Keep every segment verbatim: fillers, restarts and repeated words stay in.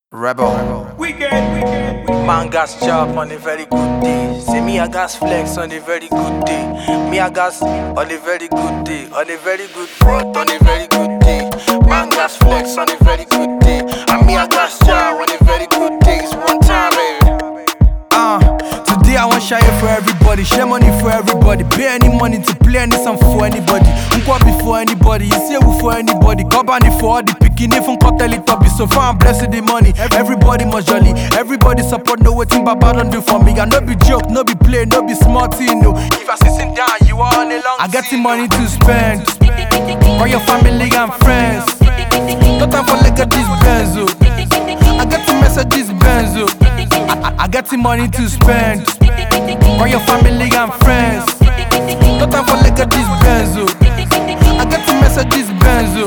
Rebel. Weekend, weekend, weekend. Man gas chop on a very good day. Say me I gas flex on a very good day. Me I gas on a very good day. On a very good front on a very good day. Man gas flex on a very good day. And me I gas chop on a very good day. It's one time, baby. Uh, today I want share for everybody, share money for everybody, pay any money to play any song for anybody. Unqua before anybody, you say who for anybody. Company for all the picking, if uncle tell it up, so far I'm blessed with the money. Everybody must jolly, everybody support, no waiting Baba don't do for me. I no be joke, no be play, no be smart, you know. If I sitting down, you are on a long I got the money to spend for your family and friends. No time for like this benzo. I got the messages benzo. I, I got the money to spend for your family and friends. No time for like this benzo. I got the messages benzo.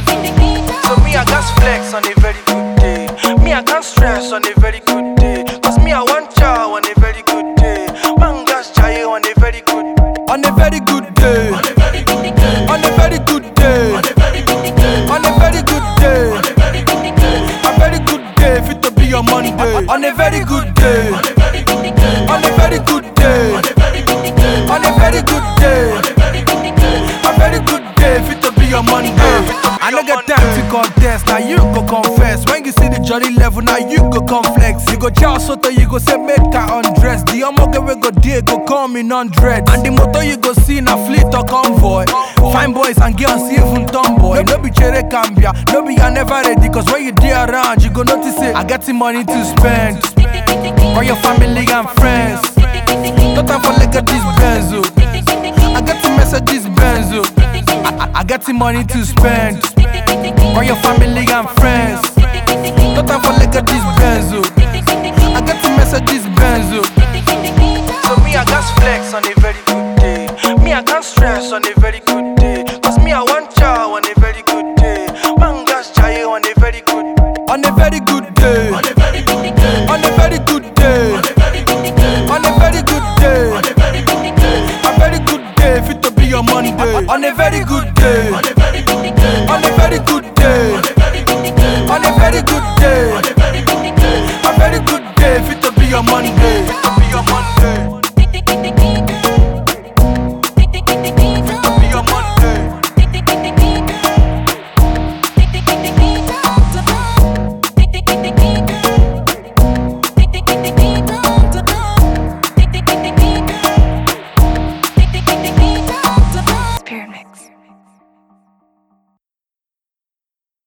So me I got flex on a very good day. Me I got stress on a very good day. Cause me I want chow on a very good day. Man gas chayo on a very good On a very good day. On a very good day. On a very good day. On a very good day. On a very good day. On a very good day. A very good day fit to be your Monday. On a very good day. On a very good day. On a very good day. On a very good day. On a very good day. On a very good day. A very good day fit to be your Monday. I no get time to contest, now you go confess. When you see the jolly level, now you go complex. You go chow soto, you go say make her undress. The omoge we go there, go come in hundred. And the motor you go see na fleet or convoy. Fine boys and girls, even tomboy. No be chere cambia, no be you never ready. Cause when you there around, you go notice it. I got the money to spend for your family and friends. No time for like this benzo. I got the messages benzo. I, I got the money to spend for your family and friends. No time for like this benzo. I got the messages benzo. So me I got flex on a very good day. Me I got stress on a very good day. Cause me I want chow on a very good day. Man gas chayo on a very good On a very good day. On a very good day. On a very good day. On a very good day. On a very good day. On a very good day. A very good day fit to be your Monday. On a very good day.